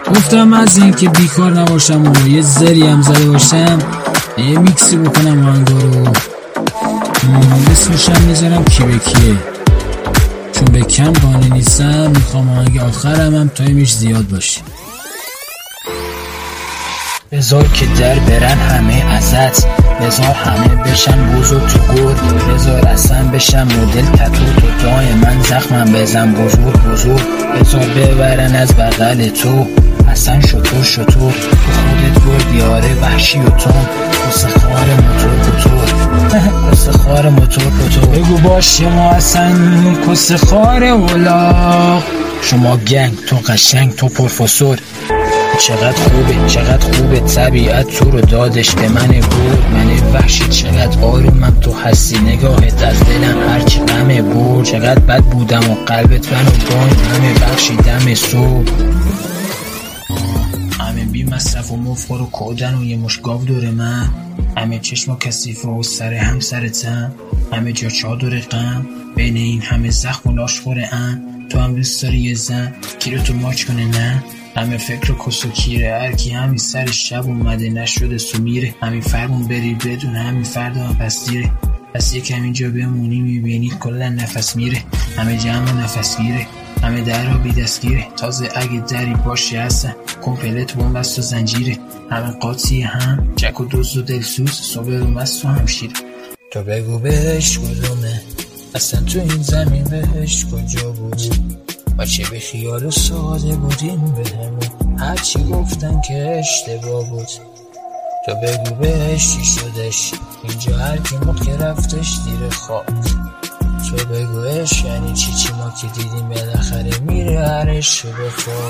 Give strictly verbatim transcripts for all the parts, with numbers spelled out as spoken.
گفتم از این که بیکار نباشم و یه زری هم زده باشم یه میکسی بکنم آهنگا رو. اسمشم میذارم کی به کیه، چون به کم قانع نیستم. میخوام آهنگ آخرم هم تایمش زیاد باشه. بذار که در برن همه ازت، بذار همه بشن بزرگ تو گل، بذار اصلا بشن مدل تتو تو جای من زخمم بزن بزرگ بزرگ، بذار ببرن از بغل تو اصلا شطور شطور، خودت گل بیاره وحشی و تون، قصه خوار موتور کتور قصه خوار موتور کتور. بگو باشه ما اصلا قصه خوار اولاق، شما گنگ تو قشنگ تو پروفسور. چقدر خوبه چقدر خوبه طبیعت تو رو دادش به من بود، من وحشی چقدر آرومم تو هستی، نگاهت از دلم هرچی غمه بود. چقدر بد بودم و قلبت منو بان همه بخشیدم صبح، همه بی مصرف و مفخور و کودن و یه مش گاو دور من، همه چشم و کثیفه و سر هم سرتم، همه جا چادر غم بین این همه زخم و لاشخوره ان. تو هم دوست داری یه زن کی رو تو ماچ کنه نه، همه فکر و کس و کیره، هر کی همین سر شب اومده نشده سو میره، همین فرمون بری بدون همین فردا هم پس دیره، پس یکم اینجا بمونی میبینی کلا نفس میره، همه جمع نفس گیره، همه در را بی دستگیره، تازه اگه دری باشه هستن کمپلت بومبست و زنجیره، همه قاطی هم جک و دوز و دلسوز صبح رو مست و همشیره. تو بگو بهش کدومه اصلا تو این زمین بهش کجا بود، ما چه به خیال و ساده بودیم به همون هرچی گفتن که اشتباه بود. تو بگو بهش چی شدش اینجا هر کی ما که رفتش دیر خواب. تو بگوش یعنی چی چی ما که دیدیم بالاخره میره هرش رو بخواب.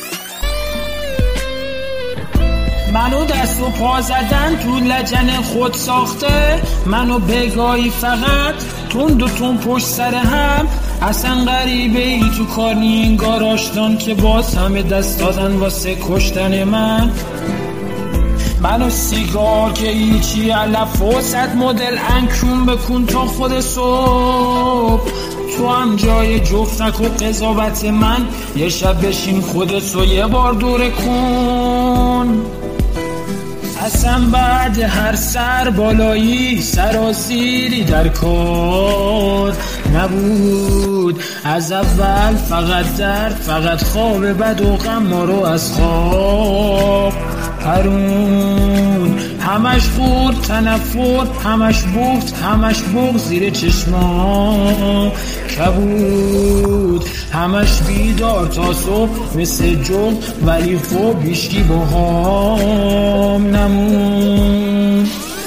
منو دست و پا زدن تو لجن خود ساخته، منو بگاهی فقط تون دو تون پشت سر هم، اصلا غریبه ای تو کار نی انگار آشتان که باز همه دست دادن واسه کشتن من. منو سیگار که هیچی علف و صد مدل انکون بکن تا خود صبح، تو هم جای جفتک و قضاوت من، یه شب بشین خودتو یه بار دوره کن. اصلا بعد هر سر بالایی سراسیری در کار نبود، از اول فقط درد فقط خواب بد و غم ما رو از خواب پرون، همش خورد تنفر همش بخت همش بغ زیر چشما کبود، همش بیدار تا صبح مثل جغ ولی خب بیشکی با هم نمون.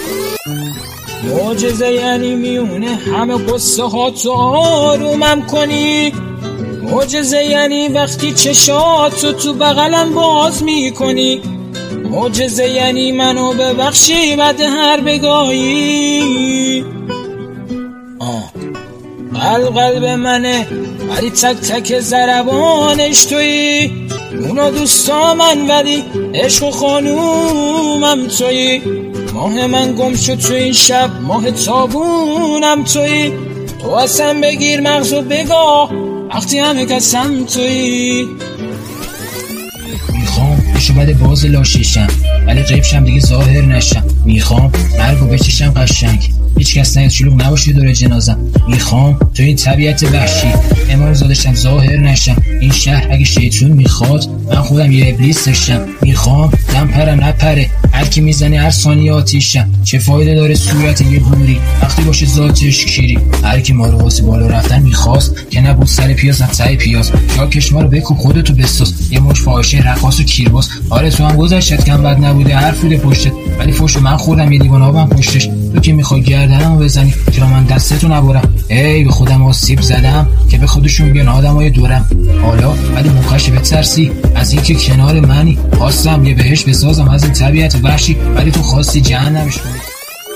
معجزه یعنی میونه همه قصه ها تو آرومم کنی، معجزه یعنی وقتی چشاتو تو بغلم باز میکنی، معجزه یعنی منو ببخشی بعد هر بگاهی. آه قلب قلب منه ولی تک تک ضربانش تویی، اونا دوستا من ولی عشق و خانومم تویی، ماه من گم شد تو این شب ماه تابونم تویی، تو اصلا بگیر مغز و بگاه وقتی همه کسم تویی. میخوام بشو بده باز لاشیشم ولی غیبشم دیگه ظاهر نشم، میخوام مرگو بچشم قشنگ هیچ کس نیاد شلوغ نباشه دور جنازم، میخوام تو این طبیعت وحشی امار زادشم ظاهر نشم، این شهر اگه شیطون میخواد من خودم یه ابلیس داشتم، میخوام دم پرم نپره هر کی میزنه هر ثانیه آتیشم، چه فایده داره صورت یه بوری وقتی باشه ذاتش کیری، هر کی ما رو واسه بالا رفتن میخواست که نبود سر پیاز نه ته پیاز، یا کشما رو بکوب خودتو بساز یه مش فاحشه رقاص و کیرباز. آره تو هم گذشتت کم بد نبوده حرف بوده پشتت ولی فوشو من خوردم یه دیوانه آبم پشتش، تو که میخوای گردنمو بزنی چرا من دستتو نبرم، ای به خودم آسیب زدم که به خودشون بیان آدمای دورم، حالا ولی موقعشه بترسی از این که کنار منی، خواستم یه بهش بسازم از این طبیعت وحشی ولی تو خواستی جهنمش کنی.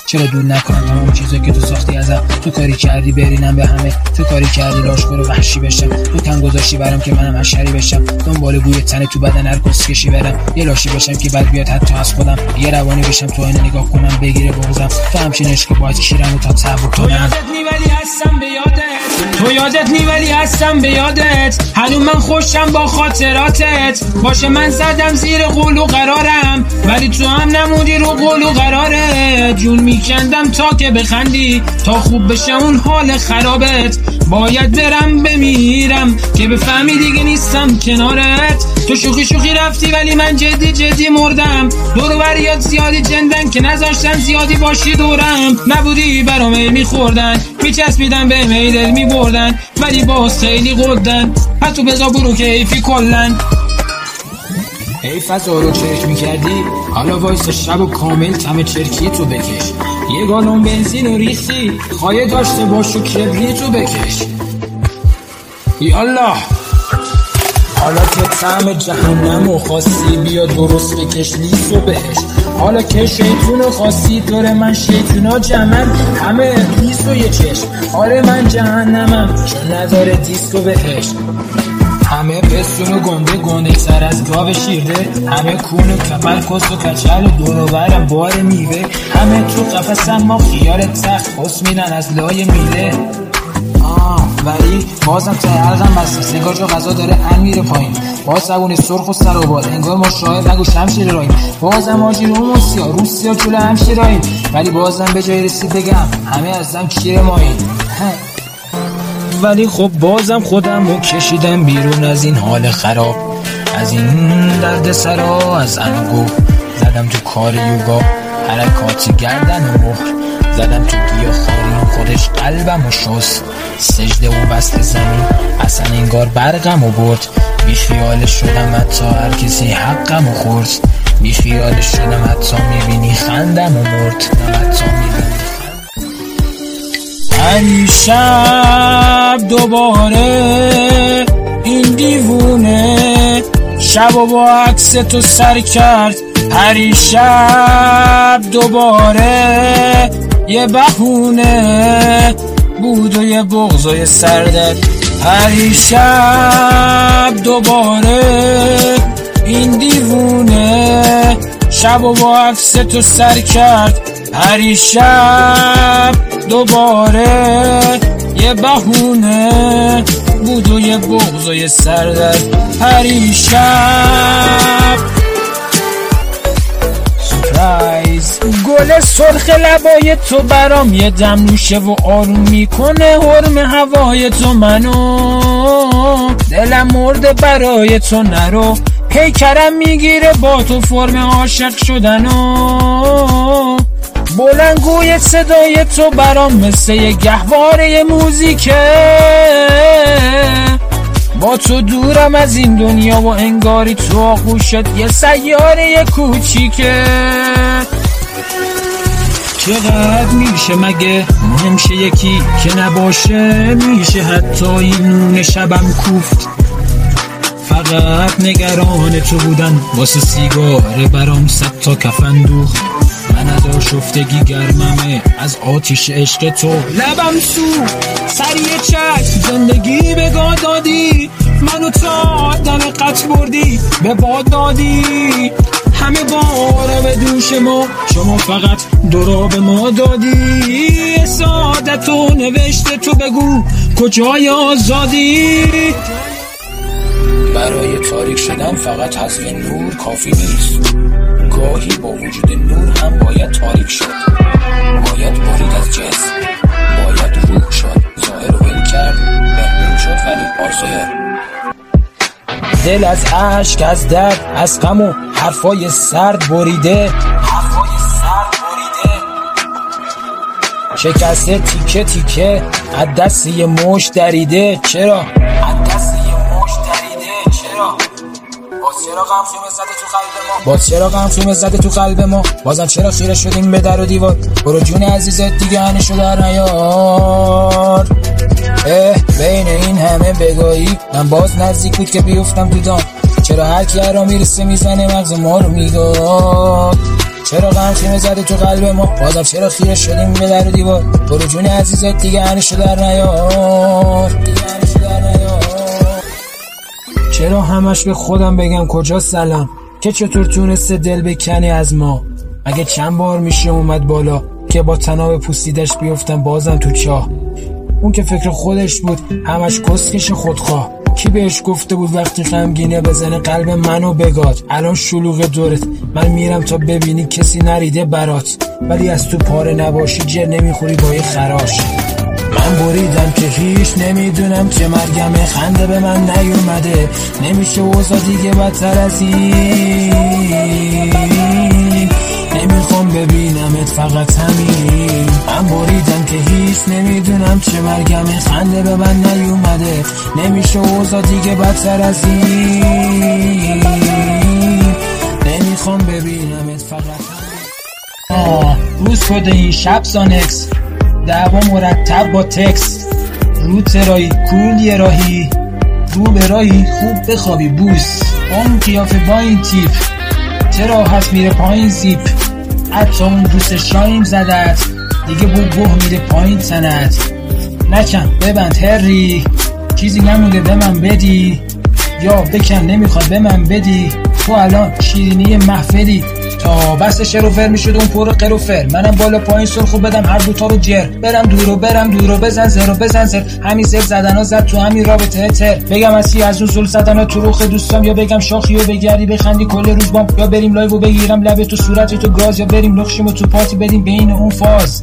چرا دور نکنم تمام چیزایی که تو ساختی ازم؟ تو کاری کردی برینم به همه، تو کاری کردی لاشخور و وحشی بشم، تو کم گذاشتی برام که منم حشری بشم، دنبال بوی تن تو بدن هر کسکشی برم، یه لاشی بشم که بعد بیاد حتی از خودم، یه روانی بشم تو آینه نگاه کنم بگیره بغضم، تو همچین عشقی باید کیرمو تا تبو کنم. تو یادت نی ولی هستم به یادت، تو یادت نی ولی هستم به یادت، هنوز من خوشم با خاطراتت، باشه من زدم زیر قول و قرارم ولی تو هم نمودی رو قول و قرارت، جون میکندم تا که بخندی تا خوب بشه اون حال خرابت، باید برم بمیرم که بفهمی دیگه نیستم کنارت، تو شوخی شوخی رفتی ولی من جدی جدی مردم، دور و بریات زیادی جندن که نذاشتن زیادی باشی دورم، نبودی برام ای میخوردن میچسبیدن به میدل میبردن ولی باز خیلی قدن، حتی بزا برو که ایفی کلن. ای فضا رو چرک میکردی حالا وایسا شب و کامل تم چرکی تو بکش، یه گالون بنزین و ریختی خواهی داشته باش و کبریتو بکش. یالله حالا که طعم جهنم و خواستی بیا درست بکش لیس و بهش، حالا که شیطون خواستی دور من شیطونا جمن همه ابلیس و یه چشم، آره من جهنمم چون نداره دیسکو بهش، همه پستون و گنده گنده سر از گاو شیرده، همه کون و کپر کس و کچل و دور و برم بار میوه، همه تو قفصم ما خیار تخت خس میدن از لای میله. آه ولی بازم تا حلقم بسته، سنگار جو غذا داره ان میره پایین، باز زبون سرخ و سر و باد انگار ما شاید نگو شمشیر راییم، بازم آجی روموسیا روسیا جلو همشیراییم، ولی بازم به جای رسید بگم همه ازم کیر ماییم. ولی خب بازم خودم رو کشیدم بیرون از این حال خراب، از این درد سرا، از انگو زدم تو کار یوگا، حرکاتی گردن و مهر زدم تو گیا خاری خودش قلبم و شست، سجده و بست زمین اصلا انگار برقم و برد، بی خیالش شدم حتی هر کسی حقم و خورد، بی خیالش شدم حتی میبینی خندم و مرد، حتی میبینی هر شب دوباره این دیوونه شب و با عکس تو سر کرد، هر شب دوباره یه بهونه بود و یه بغض و یه سردرد، هر شب دوباره این دیوونه شب و با عکس تو سر کرد، هر شب دوباره یه بهونه بود و یه بغض و یه سردرد، هر شب سورپرایز. گل سرخ لبای تو برام یه دم نوشه و آروم میکنه، حرم هوای تو منو دلم مرده برای تو نرو، پیکرم میگیره با تو فرم عاشق شدنو، بلندگوی صدای تو برام مثل یه گهواره موزیکه، با تو دورم از این دنیا و انگاری تو آغوشت یه سیاره کوچیکه، چقدر میشه مگه نمیشه یکی که نباشه، میشه حتی این نون شبم کوفت، فقط نگران تو بودن واسه سیگاره برام صد تا کفن دوخت، من از آشفتگی گرممه از آتیش عشق تو، لبم سو سریع چک زندگی بگاه دادی، منو تا آدم قط بردی به باد دادی، همه باره به دوش ما شما فقط دورا به ما دادی، سعادت و نوشته تو بگو کجای آزادی، برای تاریک شدن فقط حذف نور کافی نیست، گاهی با وجود نور هم باید تاریک شد، باید برید از جسم، باید روح شد، ظاهر رو ول کرد بهتر شد ولی آزه، دل از عشق از درد از غم و حرفای سرد بریده، حرفای سرد بریده شکسته تیکه تیکه از دست یه مش دریده، چرا؟ از دست یه مش دریده چرا؟ باز چرا غم خیمه زده تو قلب ما، باز چرا غم خیمه زده تو قلب ما، بازم چرا خیره شدیم به در و دیوار، برو جون عزیزت دیگه هنشو در نیار، اه بین این همه بگاهی من باز نزدیک بود که بیفتم تو دام، چرا هر کی را میرسه میزنه مغز ما رو میگاد، چرا غم خیمه زده تو قلب ما؟ بازم چرا خیره شدیم به در و دیوار؟ برو جون عزیزت دیگه عنیشو در نیار، دیگه عنیشو در نیار. چرا همش به خودم بگم کجا سلام که چطور تونسته دل بکنی از ما؟ اگه چند بار میشه اومد بالا که با تناب پوسیدش بیفتم بازم تو چاه. اون که فکر خودش بود همش کسکش خودخواه. کی بهش گفته بود وقتی غمگینه بزنه قلب منو بگاد؟ الان شلوغ دورت من میرم تا ببینی کسی نریده برات، ولی از تو پاره نباشی جر نمیخوری با یه خراش. من بریدم که هیچ نمیدونم چه مرگمه، خنده به من نیومده نمیشه اوضاع دیگه بدتر از این، نمیخوام ببینمت فقط همین. من بریدم که هیچ نمیدونم چه مرگمه، خنده به من نیومده نمیشه اوضاع دیگه بدتر از این، نمیخوام ببینمت فقط همین. آه روز کده این شب سانکس دعوا مرتب با تکس، رو ترایی کول یه راهی، رو به راهی خوب بخوابی بوس. اون قیافه با این تیپ چرا هست میره پایین زیپ، حتی اون دوست شایم زدت دیگه بو بوه میره پایین تنت. نکن ببند هری چیزی نمونده به من بدی، یا بکن نمیخواد به من بدی. تو الان شیرینی محفلی تا بس شروفر میشد اون پر قروفر. منم بالا پایین سرخو بدم هر دوتا رو جر، برم دورو برم دورو بزن زرو بزن زر. همین زر زدن ها زد تو همین رابطه تر. بگم اسی از اون زل زدن ها تو روخ دوستام، یا بگم شاخی و بگردی بخندی کل روز بام، یا بریم لایو و بگیرم لبه تو صورت تو گاز، یا بریم نقشیم و تو پارتی بدیم بین اون فاز.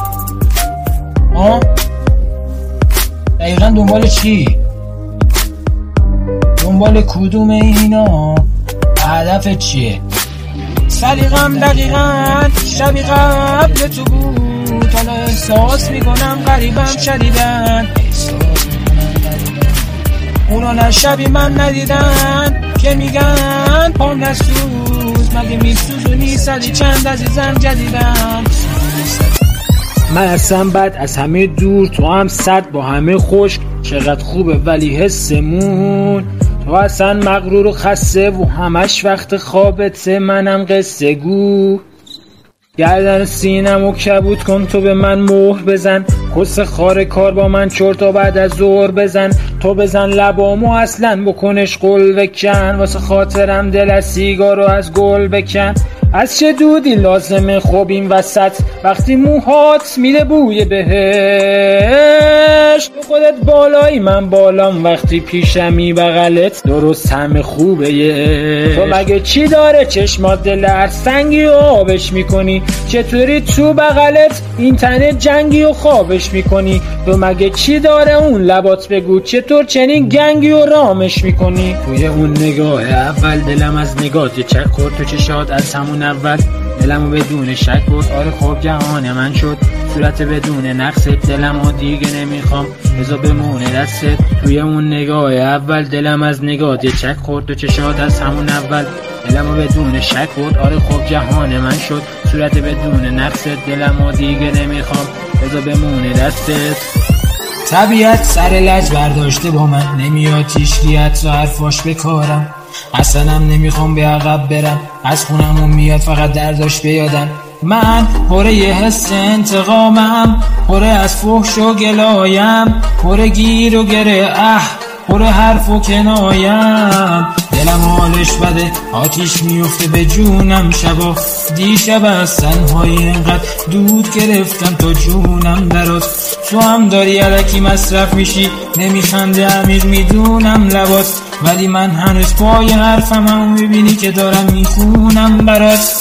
ها دقیقا دنبال چی؟ دنبال کدوم اینا؟ هدف چیه؟ سلیقم دقیقاً شبیه قبل تو بود، حالا احساس میکنم غریبم شدیدن. اونا نه شبیه من ندیدن که میگن پام نسوز، مگه میسوزونی سالی چند عزیزم جدیدم. من اصلا بد از همه دور، تو هم صد با همه خشک. چقدر خوبه ولی حسمون تو اصلا مغرور و خسته و همش وقت خوابته. منم قصه گو گردن سینم و کبود کن، تو به من مهر بزن کس خار کار با من چرتا بعد از ظهر بزن. تو بزن لبامو اصلا بکنش قل بکن، واسه خاطرم دل از سیگارو از گل بکن. از چه دودی لازمه خوب این وسط وقتی موهات میره بوی بهشت؟ تو خودت بالایی من بالام وقتی پیشمی بغلت درست همه خوبه یه. تو مگه چی داره چشمات دل هر سنگی و آبش میکنی؟ چطوری تو بغلت این تنه جنگی و خوابش میکنی؟ تو مگه چی داره اون لبات بگو چطور چنین گنگی و رامش میکنی؟ توی اون نگاه اول دلم از نگات یه چک خورد تو چشات، از همون اول دلمو بدون شک برد. آره خوب جهان من شد صورت بدون نقصت، دلمو دیگه نمیخوام بذار بمونه دستت. توی اون نگاه اول دلم از نگات یه چک خورد تو چشات، از همون اول دلمو بدون شک برد. آره خوب جهان من شد صورت بدون نقصت، دلمو دیگه نمیخوام بذار بمونه دستت. طبیعت سر لج برداشته با من، نمیاد تیشکیت و حرفاش بکارم. اصلا هم نمیخوام به عقب برم، از خونمون میاد فقط درداش بیادم. من پره یه حس انتقامم، پره از فحش و گلایم، پره گیر و گره اه، پره حرف و کنایم. دلم حالش بده آتیش میفته به جونم شبا، دیشب از تنهایی اینقدر دود گرفتم تا جونم درات. تو هم داری الکی مصرف میشی نمیخنده عمیق میدونم لبات، ولی من هنوز پای حرفم هم میبینی که دارم میخونم برات.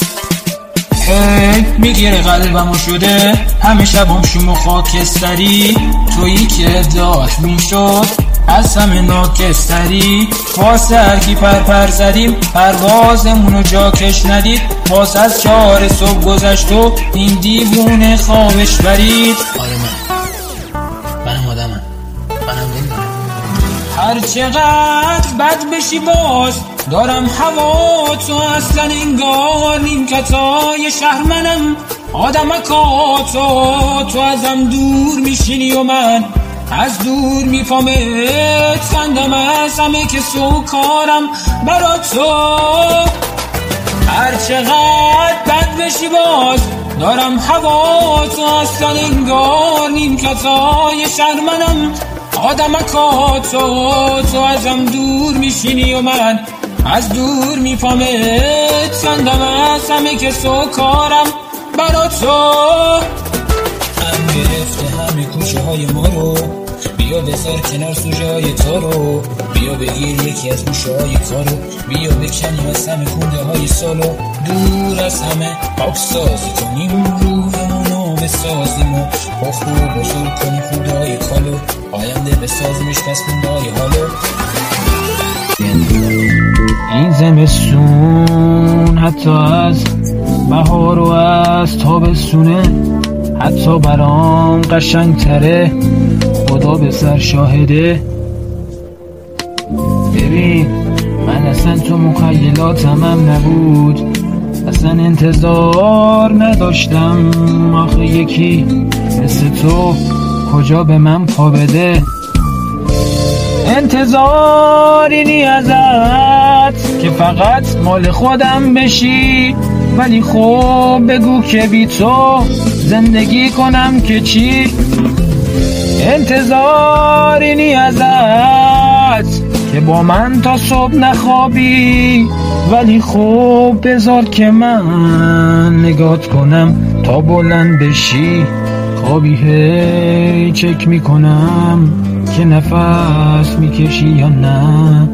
هی میگیره قلبمو شده همه شبام شوم و خاکستری، تویی که ادعاش میشد از همه ناکستری. واسه هرکی پر پر زدیم پروازمونو جاکش ندید، باز از چهار صبح گذشت و این دیوونه خوابش برید. آره من منم آدمم، منم نمیدونم هر چقدر بد بشی باز دارم هوا تو، اصلا انگار نیمکتای شهر منم آدمکا تو. تو ازم دور میشینی و من از دور میفهمت، خندم از همه که سو کارم برا تو. هر چقدر بد بشی باز دارم هوا تو اصلا انگار نیمکتای شهر منم آدمکا تو تو ازم دور میشینی و من از دور میفهمت چندم از همه کس و کارم برا تو هم گرفته همه کوچه های ما رو بیا بذار کنار سوژه های تو رو بیا بگیر یکی از گوشه های کارو بیا بکنیم از همه خونده های سالو دور از همه پاکسازی کنیم روحمونو بسازیم و با خوب بزرگ کنیم خونده های کالو آینده بسازیمش پس خونده های حالو این زمستون حتی از بهار و از تابستونه حتی برام قشنگ تره خدا به سر شاهده ببین من اصلا تو مخیلاتم هم نبود اصلا انتظار نداشتم آخه یکی مثل تو کجا به من پا بده انتظاری نی ازت که فقط مال خودم بشی ولی خب بگو که بی تو زندگی کنم که چی انتظاری نی ازت که با من تا صبح نخوابی ولی خب بذار که من نگات کنم تا بلند بشی خوابی هی چک میکنم که نفس میکشی یا نه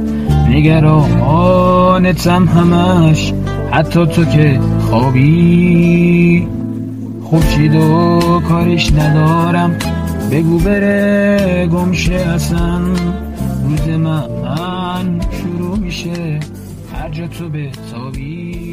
نگرانتم همش حتی تو که خوابی خوشید و کارش ندارم بگو بره گمشه اصلا روز من شروع میشه هر جا تو به تابی